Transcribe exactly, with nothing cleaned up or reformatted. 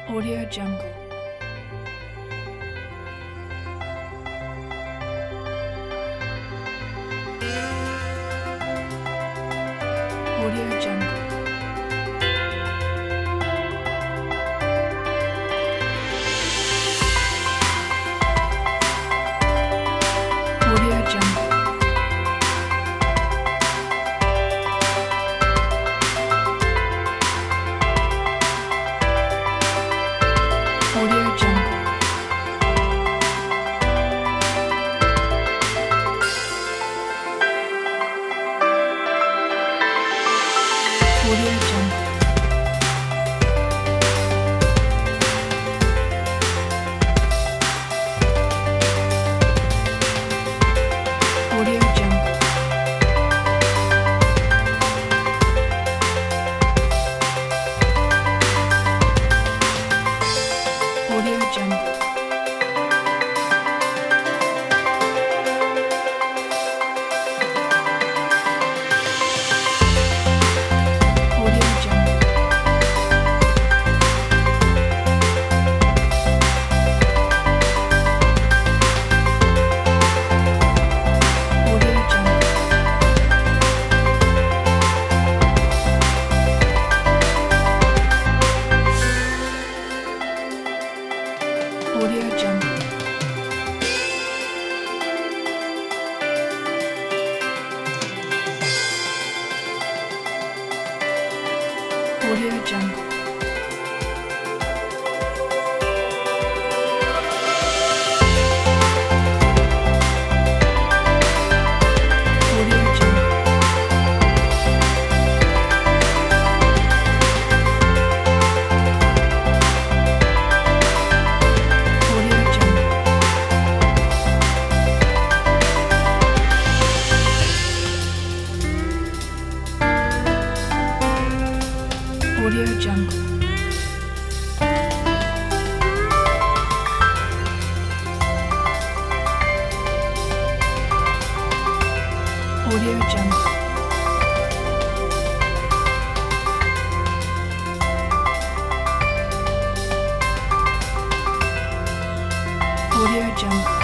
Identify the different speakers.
Speaker 1: Audio Jungle. Audio Jungle. Audio Jungle. Audio Jungle. Audio Jungle. Audio Jungle. Audio Jungle. Audio Jungle. Audio Jungle. Audio Jungle. Audio Jungle. Audio Jungle. Audio Jungle. Audio Jungle. Audio Jungle. Audio Jungle.